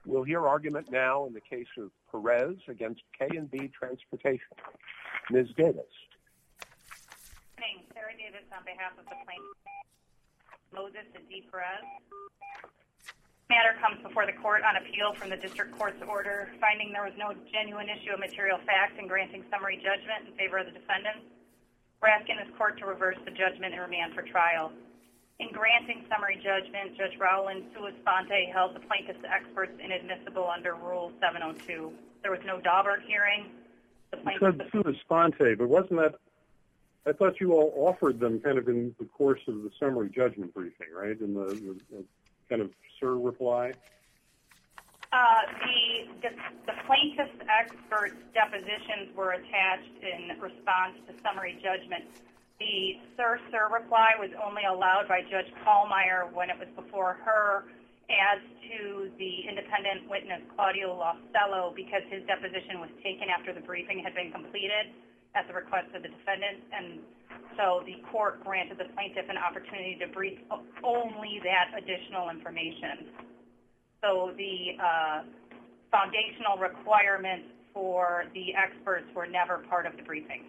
We'll hear argument now in the case of Perez against K&B Transportation. Ms. Davis. Good morning. Sarah Davis on behalf of the plaintiff, Moses and D. Perez. The matter comes before the court on appeal from the district court's order finding there was no genuine issue of material fact and granting summary judgment in favor of the defendants. We're asking this court to reverse the judgment and remand for trial. In granting summary judgment, Judge Rowland sua sponte held the plaintiff's experts inadmissible under Rule 702. There was no Daubert hearing. You said sua sponte, but wasn't that, I thought you all offered them kind of in the course of the summary judgment briefing, right, in the kind of sir reply? The plaintiff's experts' depositions were attached in response to summary judgment. The sir reply was only allowed by Judge Pallmeyer when it was before her as to the independent witness Claudio Lostello because his deposition was taken after the briefing had been completed at the request of the defendant, and so the court granted the plaintiff an opportunity to brief only that additional information. So the foundational requirements for the experts were never part of the briefing.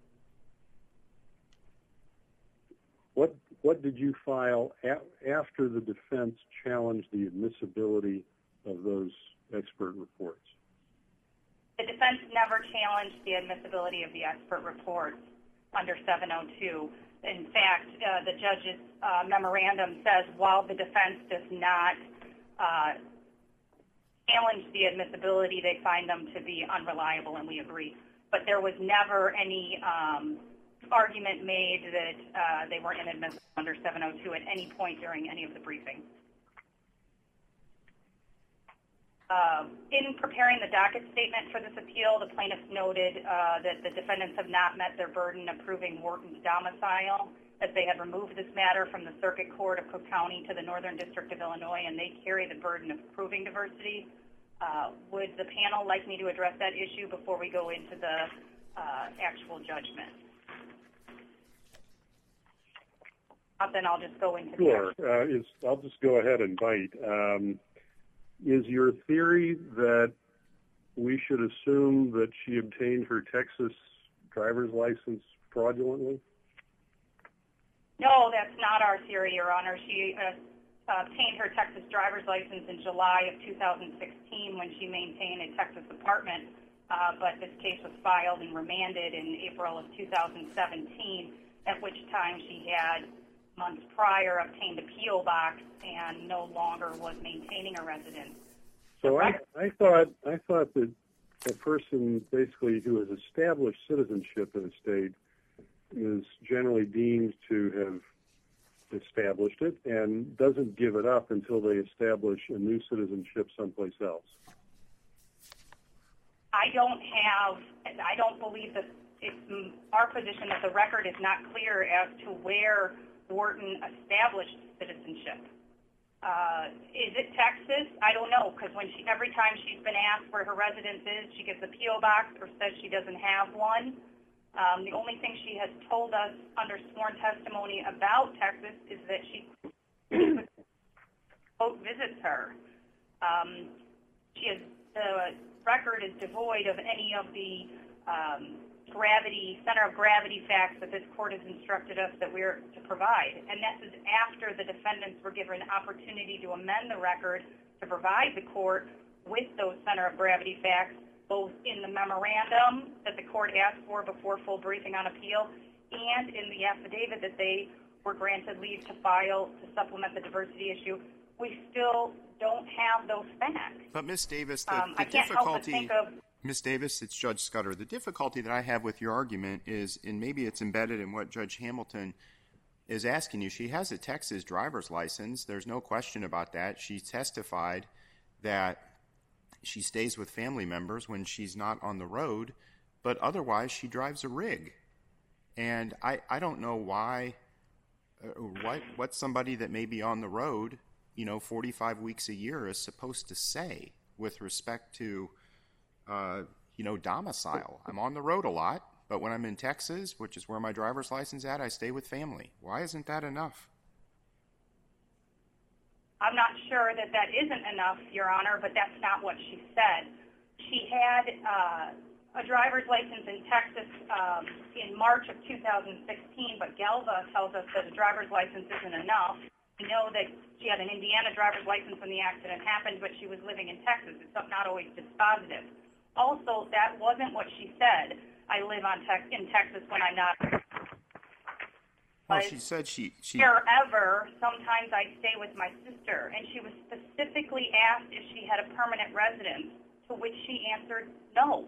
What did you file after the defense challenged the admissibility of those expert reports? The defense never challenged the admissibility of the expert reports under 702. In fact, the judge's memorandum says while the defense does not challenge the admissibility, they find them to be unreliable, and we agree. But there was never any argument made that they were inadmissible under 702 at any point during any of the briefing. In preparing the docket statement for this appeal, the plaintiffs noted that the defendants have not met their burden of proving Wharton's domicile, as they have removed this matter from the Circuit Court of Cook County to the Northern District of Illinois, and they carry the burden of proving diversity. Would the panel like me to address that issue before we go into the actual judgment? Then I'll just go into Sure. I'll just go ahead and bite. Is your theory that we should assume that she obtained her Texas driver's license fraudulently? No, that's not our theory, Your Honor. She obtained her Texas driver's license in July of 2016 when she maintained a Texas apartment, but this case was filed and remanded in April of 2017, at which time she had months prior obtained a P.O. box and no longer was maintaining a residence. So I thought that a person basically who has established citizenship in a state is generally deemed to have established it and doesn't give it up until they establish a new citizenship someplace else. I don't believe that it's our position that the record is not clear as to where Wharton established citizenship. Is it Texas? I don't know, because every time she's been asked where her residence is, she gets a P.O. box or says she doesn't have one. The only thing she has told us under sworn testimony about Texas is that she quote visits her. The record is devoid of any of the center of gravity facts that this court has instructed us that we're to provide. And this is after the defendants were given an opportunity to amend the record to provide the court with those center of gravity facts, both in the memorandum that the court asked for before full briefing on appeal and in the affidavit that they were granted leave to file to supplement the diversity issue. We still don't have those facts. But Ms. Davis, I can't help but think of... Ms. Davis, it's Judge Scudder. The difficulty that I have with your argument is, and maybe it's embedded in what Judge Hamilton is asking you, she has a Texas driver's license. There's no question about that. She testified that she stays with family members when she's not on the road, but otherwise she drives a rig. And I don't know why, what somebody that may be on the road, 45 weeks a year is supposed to say with respect to domicile. I'm on the road a lot, but when I'm in Texas, which is where my driver's license is at, I stay with family. Why isn't that enough? I'm not sure that that isn't enough, Your Honor, but that's not what she said. She had a driver's license in Texas in March of 2016, but Galva tells us that a driver's license isn't enough. We know that she had an Indiana driver's license when the accident happened, but she was living in Texas. It's not always dispositive. Also, that wasn't what she said. I live in Texas when I'm not. Well, she said she wherever, sometimes I stay with my sister, and she was specifically asked if she had a permanent residence, to which she answered no.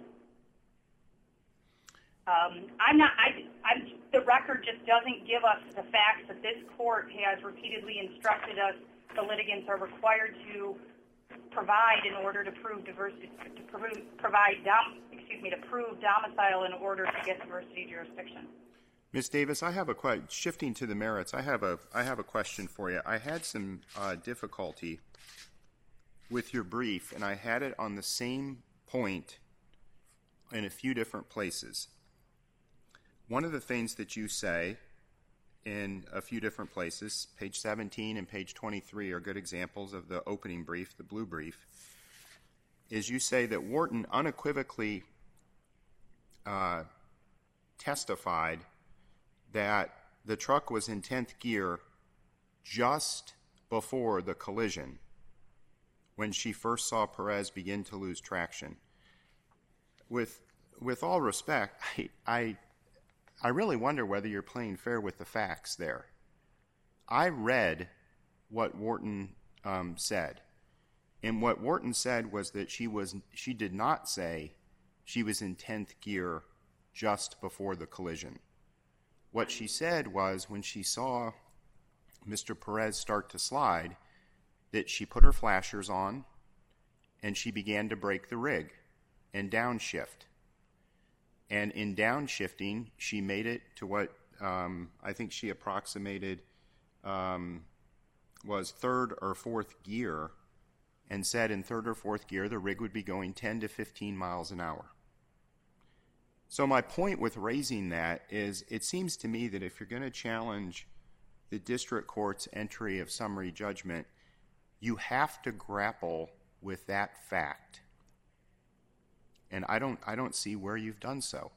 The record just doesn't give us the facts that this court has repeatedly instructed us the litigants are required to provide in order to prove diversity, to prove domicile in order to get diversity jurisdiction. Ms. Davis, I have a question. Shifting to the merits, I have a question for you. I had some difficulty with your brief, and I had it on the same point in a few different places. One of the things that you say in a few different places, page 17 and page 23 are good examples of the opening brief, the blue brief, is you say that Wharton unequivocally testified that the truck was in 10th gear just before the collision when she first saw Perez begin to lose traction. With all respect, I really wonder whether you're playing fair with the facts there. I read what Wharton said, and what Wharton said was that she did not say she was in 10th gear just before the collision. What she said was when she saw Mr. Perez start to slide, that she put her flashers on and she began to brake the rig and downshift. And in downshifting, she made it to what I think she approximated was third or fourth gear, and said in third or fourth gear the rig would be going 10 to 15 miles an hour. So my point with raising that is it seems to me that if you're going to challenge the district court's entry of summary judgment, you have to grapple with that fact. And I don't see where you've done so.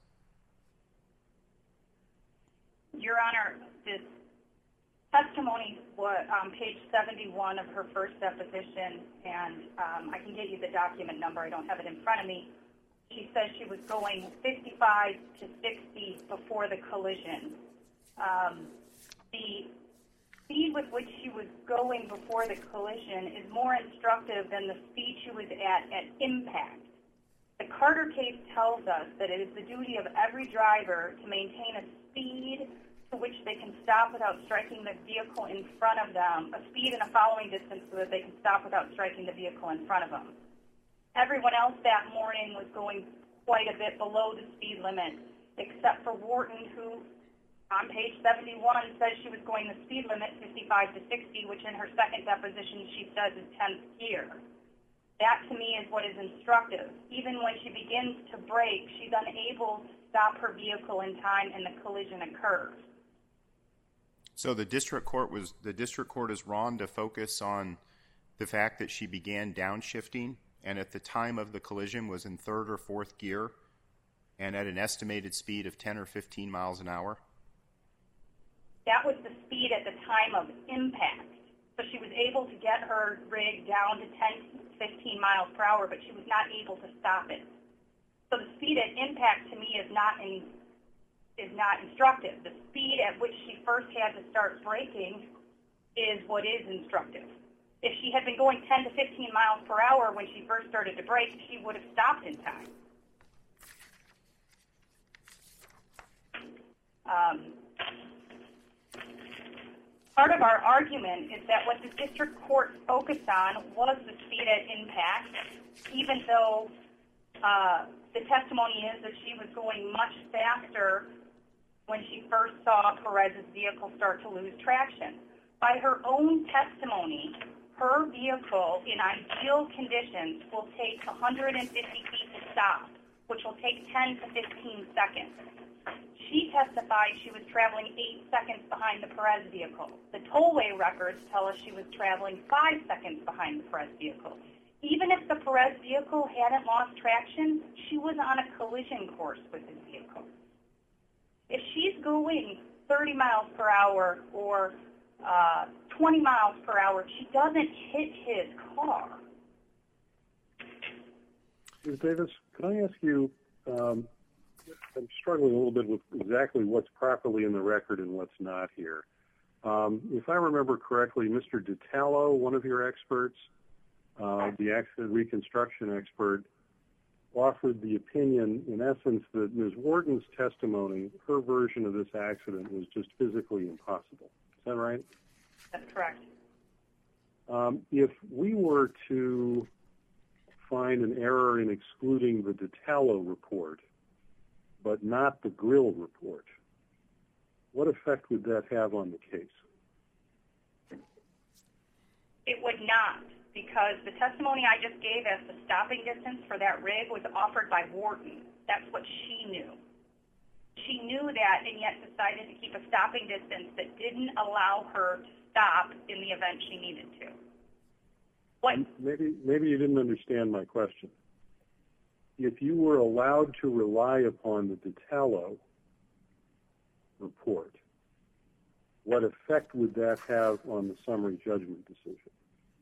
Your Honor, this testimony was on page 71 of her first deposition, and I can get you the document number. I don't have it in front of me. She says she was going 55 to 60 before the collision. The speed with which she was going before the collision is more instructive than the speed she was at impact. The Carter case tells us that it is the duty of every driver to maintain a speed to which they can stop without striking the vehicle in front of them, a speed and a following distance so that they can stop without striking the vehicle in front of them. Everyone else that morning was going quite a bit below the speed limit, except for Wharton, who on page 71 says she was going the speed limit 55 to 60, which in her second deposition she says is 10th gear. That, to me, is what is instructive. Even when she begins to brake, she's unable to stop her vehicle in time, and the collision occurs. So the district court is wrong to focus on the fact that she began downshifting, and at the time of the collision was in third or fourth gear, and at an estimated speed of 10 or 15 miles an hour? That was the speed at the time of impact. So she was able to get her rig down to 10, 15 miles per hour, but she was not able to stop it. So the speed at impact to me is not instructive. The speed at which she first had to start braking is what is instructive. If she had been going 10 to 15 miles per hour when she first started to brake, she would have stopped in time. Part of our argument is that what the district court focused on was the speed at impact, even though the testimony is that she was going much faster when she first saw Perez's vehicle start to lose traction. By her own testimony, her vehicle in ideal conditions will take 150 feet to stop, which will take 10 to 15 seconds. She testified she was traveling 8 seconds behind the Perez vehicle. The tollway records tell us she was traveling 5 seconds behind the Perez vehicle. Even if the Perez vehicle hadn't lost traction, she was on a collision course with his vehicle. If she's going 30 miles per hour or 20 miles per hour, she doesn't hit his car. Ms. Davis, can I ask you, I'm struggling a little bit with exactly what's properly in the record and what's not here. If I remember correctly, Mr. DiTallo, one of your experts, the accident reconstruction expert, offered the opinion, in essence, that Ms. Wharton's testimony, her version of this accident, was just physically impossible. Is that right? That's correct. If we were to find an error in excluding the DiTallo report, but not the Grill report, what effect would that have on the case? It would not, because the testimony I just gave as the stopping distance for that rig was offered by Wharton. That's what she knew. She knew that and yet decided to keep a stopping distance that didn't allow her to stop in the event she needed to. Maybe you didn't understand my question. If you were allowed to rely upon the DiTallo report, what effect would that have on the summary judgment decision?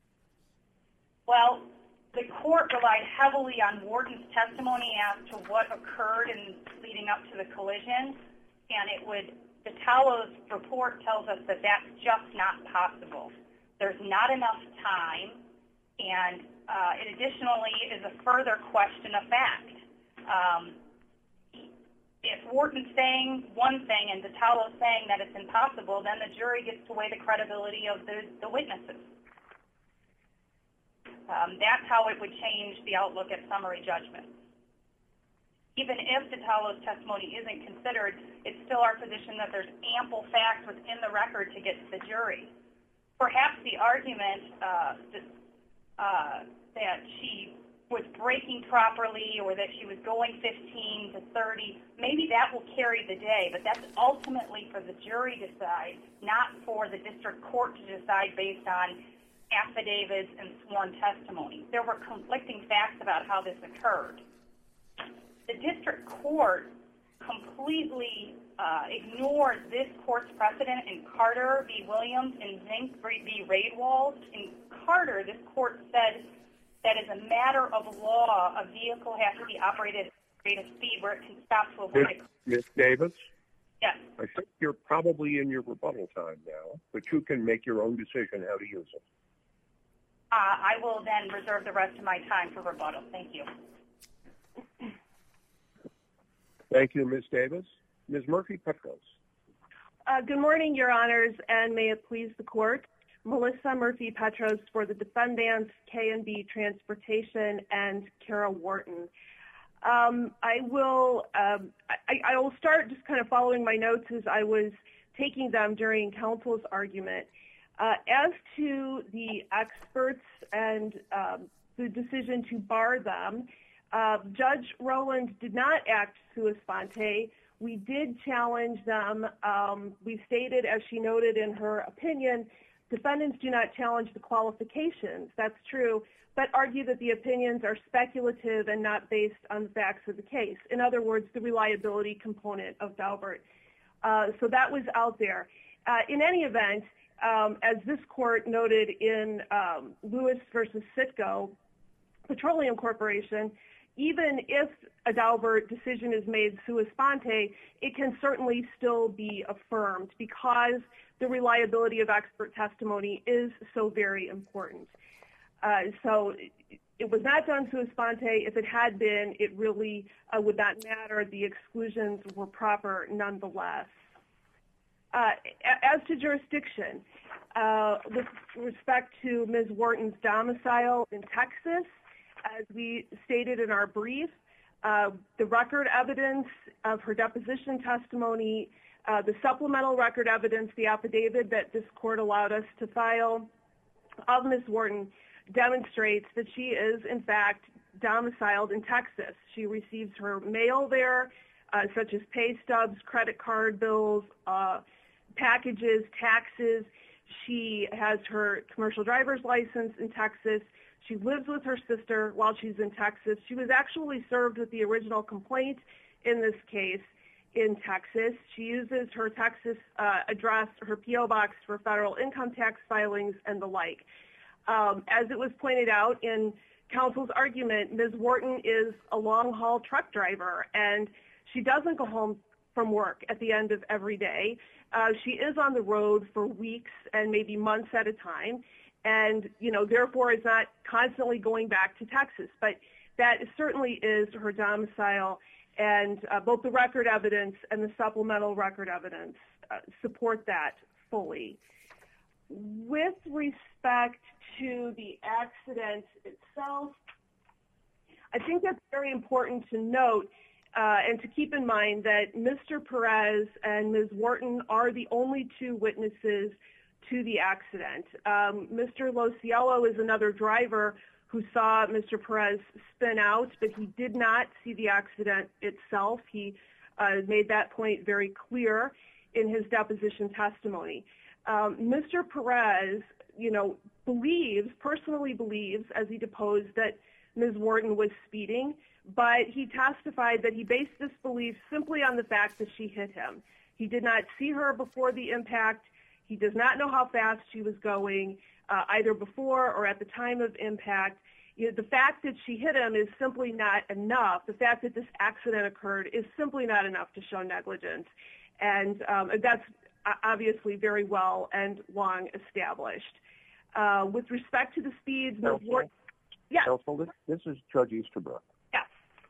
Well, the court relied heavily on Wharton's testimony as to what occurred in leading up to the collision, and DiTallo's report tells us that that's just not possible. There's not enough time, and it additionally is a further question of fact. If Wharton's saying one thing and DiTallo's saying that it's impossible, then the jury gets to weigh the credibility of the witnesses. That's how it would change the outlook at summary judgment. Even if DiTallo's testimony isn't considered, it's still our position that there's ample facts within the record to get to the jury. Perhaps the argument that she was braking properly or that she was going 15 to 30, maybe that will carry the day, but that's ultimately for the jury to decide, not for the district court to decide based on affidavits and sworn testimony. There were conflicting facts about how this occurred. The district court completely ignored this court's precedent in Carter v. Williams and Zink v. Radewald. In Carter, this court said that as a matter of law, a vehicle has to be operated at a rate of speed where it can stop to avoid Ms. Davis? Yes. I think you're probably in your rebuttal time now, but you can make your own decision how to use it. I will then reserve the rest of my time for rebuttal. Thank you. Thank you, Ms. Davis. Ms. Murphy-Petros. Good morning, Your Honors, and may it please the Court. Melissa Murphy-Petros for the defendants, K&B Transportation and Kara Wharton. I will start just kind of following my notes as I was taking them during counsel's argument. As to the experts and the decision to bar them, Judge Rowland did not act sua sponte. We did challenge them. We stated, as she noted in her opinion, defendants do not challenge the qualifications. That's true, but argue that the opinions are speculative and not based on the facts of the case. In other words, the reliability component of Daubert. So that was out there. In any event, as this court noted in Lewis versus Citgo, Petroleum Corporation, even if a Daubert decision is made sua sponte, it can certainly still be affirmed because the reliability of expert testimony is so very important. So it was not done sua sponte. If it had been, it really would not matter. The exclusions were proper nonetheless. As to jurisdiction, with respect to Ms. Wharton's domicile in Texas, as we stated in our brief, the record evidence of her deposition testimony, the supplemental record evidence, the affidavit that this court allowed us to file of Ms. Wharton demonstrates that she is, in fact, domiciled in Texas. She receives her mail there. such as pay stubs, credit card bills, packages, taxes. She has her commercial driver's license in Texas. She lives with her sister while she's in Texas. She was actually served with the original complaint in this case in Texas. She uses her Texas address, her P.O. box for federal income tax filings and the like. As it was pointed out in counsel's argument, Ms. Wharton is a long-haul truck driver, and she doesn't go home from work at the end of every day. She is on the road for weeks and maybe months at a time, and, therefore is not constantly going back to Texas. But that certainly is her domicile, and both the record evidence and the supplemental record evidence support that fully. With respect to the accident itself, I think that's very important to note and to keep in mind that Mr. Perez and Ms. Wharton are the only two witnesses to the accident. Mr. Lociello is another driver who saw Mr. Perez spin out, but he did not see the accident itself. He made that point very clear in his deposition testimony. Mr. Perez, personally believes, as he deposed, that Ms. Wharton was speeding, but he testified that he based this belief simply on the fact that she hit him. He did not see her before the impact. He does not know how fast she was going, either before or at the time of impact. The fact that she hit him is simply not enough. The fact that this accident occurred is simply not enough to show negligence. And that's obviously very well and long established. With respect to the speeds, Ms. Wharton... Yes. Counsel, this is Judge Easterbrook. Yes.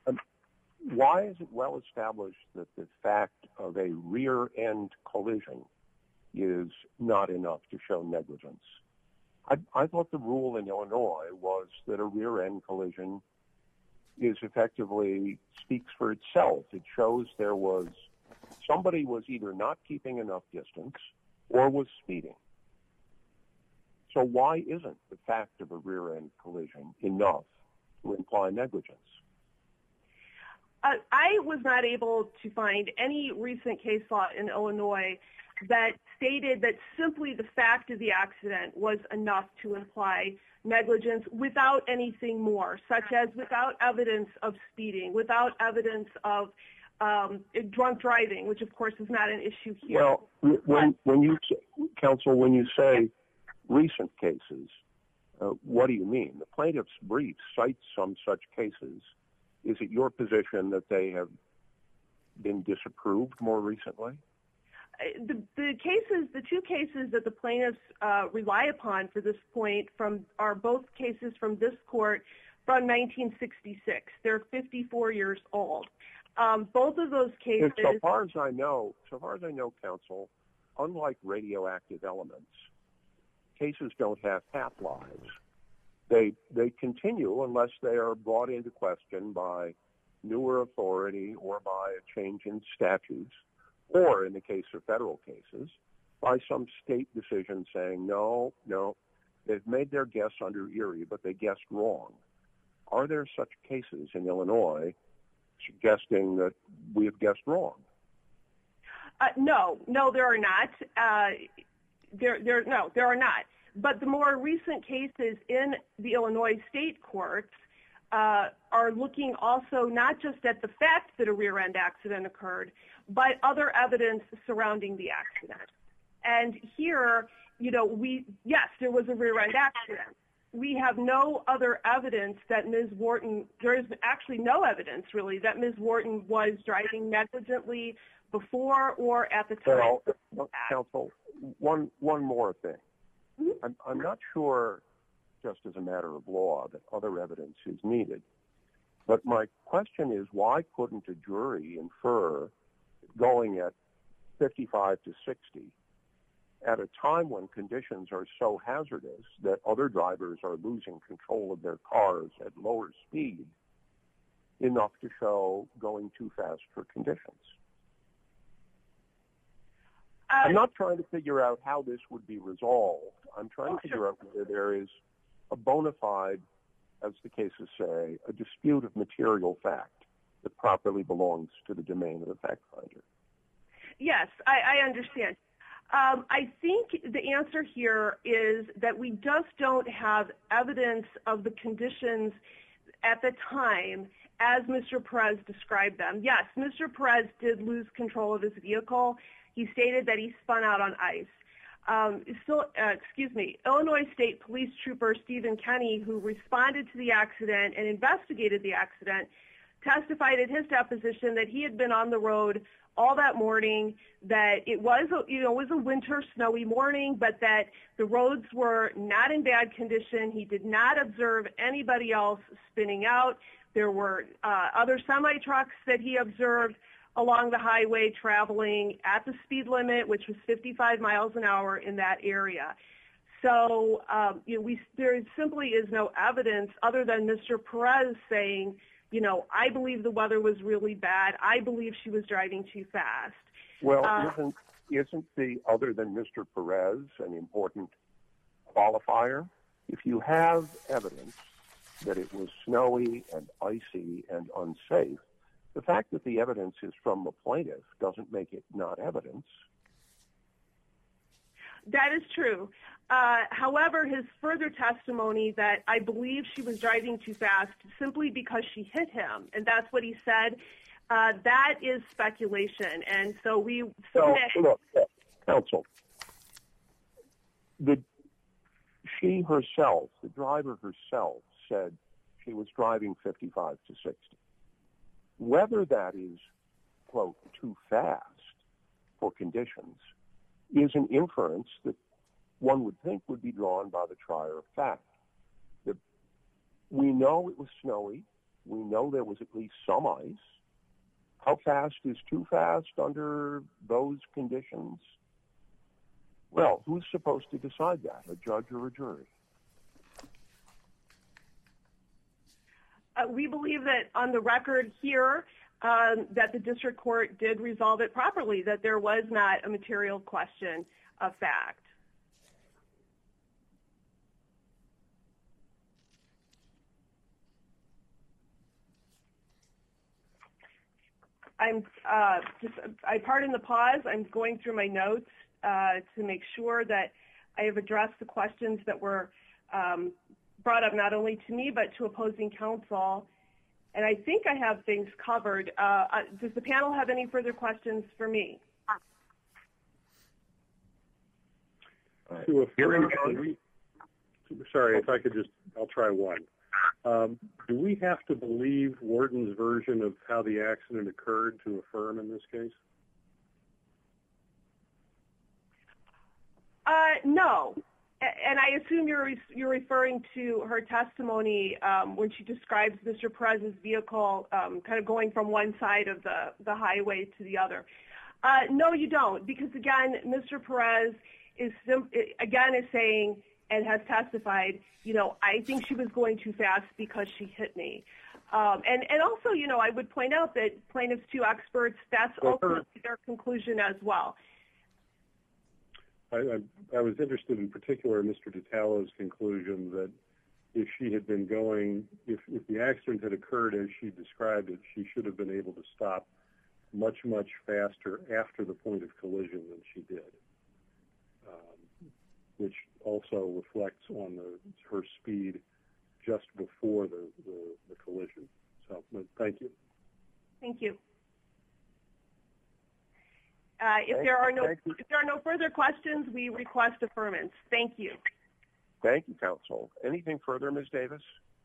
Why is it well established that the fact of a rear-end collision is not enough to show negligence? I thought the rule in Illinois was that a rear-end collision is effectively speaks for itself. It shows somebody was either not keeping enough distance or was speeding. So why isn't the fact of a rear-end collision enough to imply negligence? I was not able to find any recent case law in Illinois that stated that simply the fact of the accident was enough to imply negligence without anything more, such as without evidence of speeding, without evidence of drunk driving, which of course is not an issue here. Well, when you say recent cases, what do you mean? The plaintiff's brief cites some such cases. Is it your position that they have been disapproved more recently? The two cases that the plaintiffs rely upon for this point are both cases from this court from 1966. They're 54 years old. Both of those cases... So far as I know, counsel, unlike radioactive elements, cases don't have half-lives. They continue unless they are brought into question by newer authority or by a change in statutes, or in the case of federal cases, by some state decision saying, no, they've made their guess under Erie, but they guessed wrong. Are there such cases in Illinois suggesting that we have guessed wrong? No, there are not. There are not. But the more recent cases in the Illinois state courts are looking also not just at the fact that a rear-end accident occurred, but other evidence surrounding the accident. And here, yes, there was a rear-end accident. We have no other evidence that Ms. Wharton, there is actually no evidence really that Ms. Wharton was driving negligently before or at the time. Well, counsel, one more thing. Mm-hmm. I'm not sure, just as a matter of law, that other evidence is needed. But my question is, why couldn't a jury infer going at 55 to 60 at a time when conditions are so hazardous that other drivers are losing control of their cars at lower speed, enough to show going too fast for conditions? I'm not trying to figure out how this would be resolved. I'm trying to figure out whether there is a bona fide, as the cases say, a dispute of material fact. that properly belongs to the domain of the fact finder. Yes, I understand. I think the answer here is that we just don't have evidence of the conditions at the time as Mr. Perez described them. Yes, Mr. Perez did lose control of his vehicle. He stated that he spun out on ice. Illinois State Police Trooper Stephen Kenny, who responded to the accident and investigated the accident, testified at his deposition that he had been on the road all that morning, that it was a winter snowy morning, but that the roads were not in bad condition. He did not observe anybody else spinning out. There were other semi-trucks that he observed along the highway traveling at the speed limit, which was 55 miles an hour in that area. So there simply is no evidence other than Mr. Perez saying, I believe the weather was really bad. I believe she was driving too fast. Well, isn't the other than Mr. Perez an important qualifier? If you have evidence that it was snowy and icy and unsafe, the fact that the evidence is from the plaintiff doesn't make it not evidence. That is true. However, his further testimony that I believe she was driving too fast simply because she hit him, and that's what he said, that is speculation. And so look, counsel, she herself, the driver herself, said she was driving 55 to 60. Whether that is, quote, too fast for conditions is an inference that one would think would be drawn by the trier of fact. We know it was snowy. We know there was at least some ice. How fast is too fast under those conditions? Well, who's supposed to decide that, a judge or a jury? We believe that on the record here that the district court did resolve it properly, that there was not a material question of fact. Pardon the pause. I'm going through my notes to make sure that I have addressed the questions that were brought up not only to me but to opposing counsel, and I think I have things covered. Does the panel have any further questions for me? Sorry, if I could I'll try one. Do we have to believe Warden's version of how the accident occurred to affirm in this case? No. And I assume you're referring to her testimony when she describes Mr. Perez's vehicle kind of going from one side of the highway to the other. No, you don't, because again, Mr. Perez is saying and has testified, I think she was going too fast because she hit me. And also, I would point out that plaintiff's two experts, that's ultimately their conclusion as well. I was interested in particular in Mr. DiTallo's conclusion that if she had been going, if the accident had occurred as she described it, she should have been able to stop much, much faster after the point of collision than she did, which also reflects on her speed just before the collision. So, thank you. Thank you. If there are no further questions, we request affirmance. Thank you. Thank you, counsel. Anything further, Ms. Davis?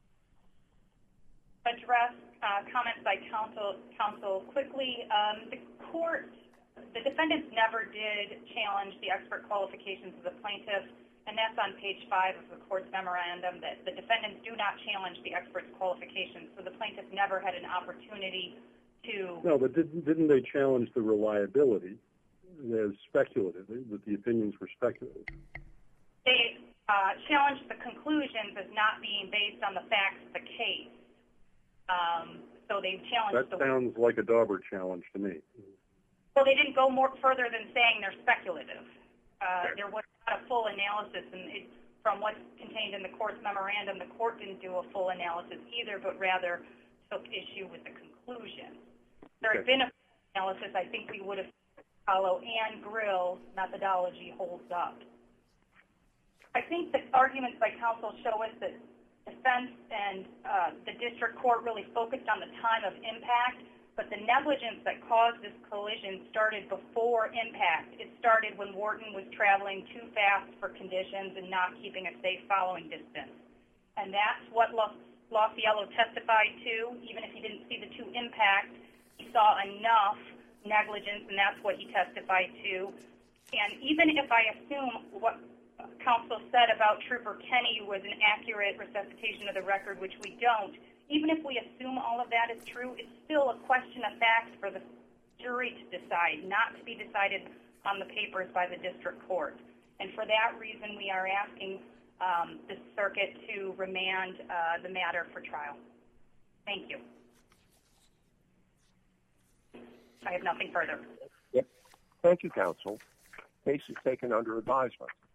Address comments by counsel quickly. The defendants never did challenge the expert qualifications of the plaintiff, and that's on page 5 of the court's memorandum, that the defendants do not challenge the expert's qualifications, so the plaintiff never had an opportunity to... No, but didn't they challenge the reliability as speculative, that the opinions were speculative? They challenged the conclusions as not being based on the facts of the case. So they challenged... That sounds like a Dauber challenge to me. Well, they didn't go more further than saying they're speculative. There was not a full analysis, and from what's contained in the court's memorandum, the court didn't do a full analysis either, but rather took issue with the conclusion. conclusion. If there had been a analysis, I think we would have followed Ann Grill's methodology holds up. I think the arguments by counsel show us that defense and the district court really focused on the time of impact, but the negligence that caused this collision started before impact. It started when Wharton was traveling too fast for conditions and not keeping a safe following distance. And that's what Lausiello testified to. Even if he didn't see the two impacts, he saw enough negligence, and that's what he testified to. And even if I assume what counsel said about Trooper Kenny was an accurate resuscitation of the record, which we don't, even if we assume all of that is true, it's still a question of facts for the jury to decide, not to be decided on the papers by the district court. And for that reason, we are asking the circuit to remand the matter for trial. Thank you. I have nothing further. Yep. Thank you, counsel. Case is taken under advisement.